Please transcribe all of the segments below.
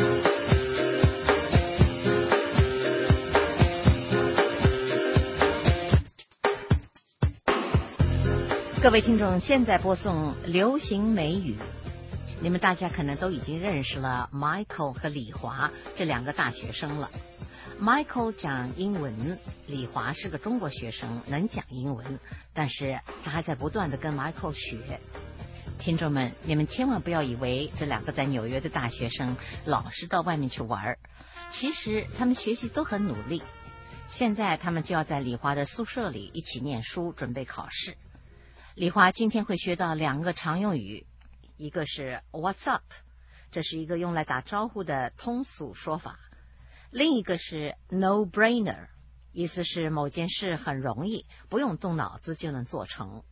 各位听众，现在播送流行美语。你们大家可能都已经认识了 Michael 和李华这两个大学生了。Michael 讲英文，李华是个中国学生，能讲英文，但是他还在不断地跟 Michael 学。听众们，你们千万不要以为这两个在纽约的大学生老是到外面去玩，其实他们学习都很努力。现在他们就要在李华的宿舍里一起念书，准备考试。李华今天会学到两个常用语，一个是 What's up， 这是一个用来打招呼的通俗说法，另一个是 No brainer， 意思是某件事很容易，不用动脑子就能做成。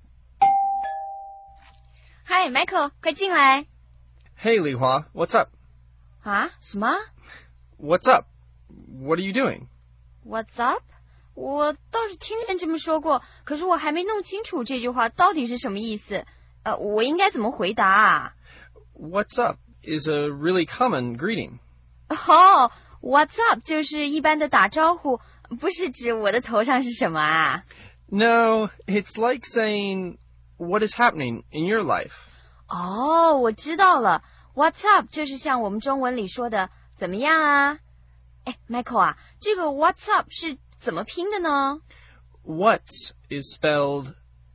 Hi Michael， 快进来。 Hey 李华 What's up？ 啊？什么？ What's up? What are you doing? What's up？我倒是听人这么说过，可是我还没弄清楚这句话到底是什么意思。我应该怎么回答啊？ What's up is a really common greeting. 哦 ，What's up 就是一般的打招呼，不是指我的头上是什么啊？ No, it's like saying, what is happening in your life? 哦，我知道了 ，What's up 就是像我们中文里说的怎么样啊？哎 ，Michael 啊，这个 What's up 是怎么拼的呢？ What is spelled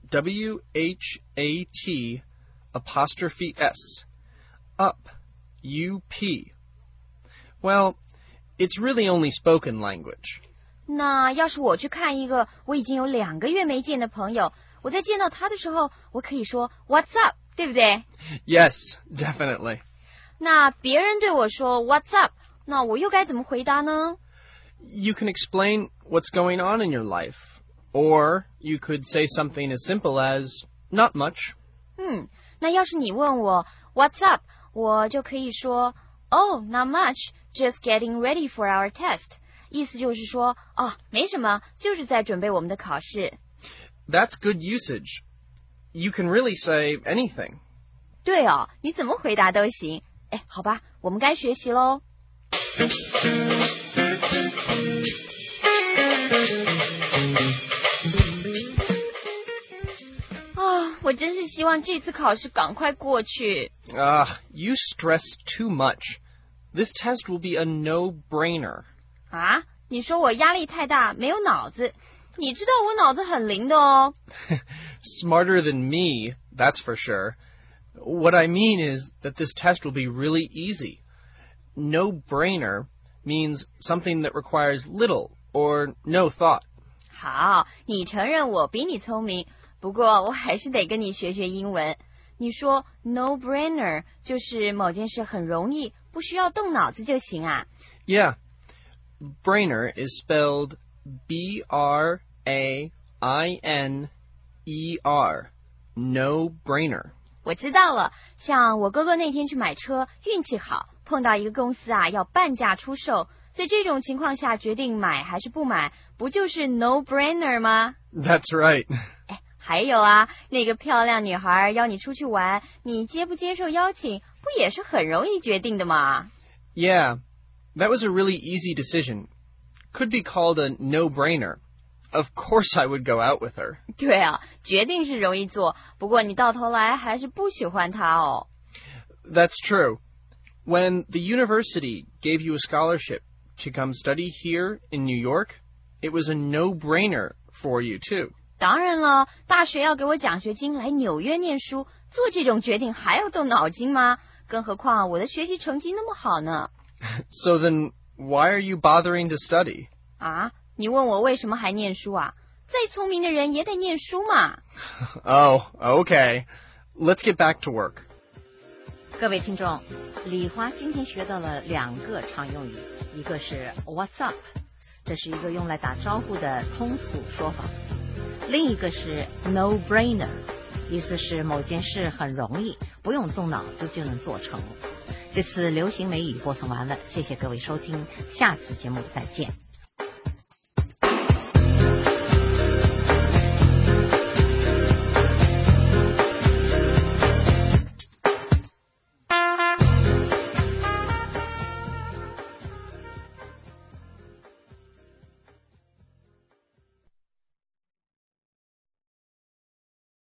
W-H-A-T apostrophe S. Up. U-P. Well, it's really only spoken language. 那要是我去看一个我已经有2个月没见的朋友，我在见到他的时候，我可以说 What's up， 对不对？ Yes, definitely. 那别人对我说 What's up， 那我又该怎么回答呢？ You can explain what's going on in your life, or you could say something as simple as, not much. 那要是你问我 What's up， 我就可以说 Oh, not much, just getting ready for our test。 意思就是说，没什么，就是在准备我们的考试。 That's good usage. You can really say anything. 对哦，你怎么回答都行。哎，好吧，我们该学习喽。我真是希望这次考试赶快过去。 You stress too much. This test will be a no-brainer. 啊？你说我压力太大，没有脑子？你知道我脑子很灵的哦。 Smarter than me, that's for sure. What I mean is that this test will be really easy. No-brainer means something that requires little or no thought. 好，你承认我比你聪明，不过我还是得跟你学学英文。你说 no-brainer 就是某件事很容易，不需要动脑子就行啊。 Yeah. Brainer is spelled B-R-A-I-N-E-R. No-brainer. 我知道了，像我哥哥那天去买车，运气好，碰到一个公司要半价出售，在这种情况下决定买还是不买，不就是 no-brainer 吗？ That's right. 还有啊，那个漂亮女孩邀你出去玩，你接不接受邀请，不也是很容易决定的吗？ Yeah, that was a really easy decision. Could be called a no-brainer. Of course I would go out with her. 对啊，决定是容易做，不过你到头来还是不喜欢她哦。 That's true. When the university gave you a scholarship to come study here in New York, it was a no-brainer for you too. 当然了，大学要给我奖学金来纽约念书，做这种决定还要动脑筋吗？更何况我的学习成绩那么好呢。 So then, why are you bothering to study? 啊，你问我为什么还念书啊？再聪明的人也得念书嘛。 Oh, okay. Let's get back to work. 各位听众，李华今天学到了2个常用语，一个是 What's up， 这是一个用来打招呼的通俗说法，另一个是 No brainer， 意思是某件事很容易，不用动脑子就能做成。这次流行美语播送完了，谢谢各位收听，下次节目再见。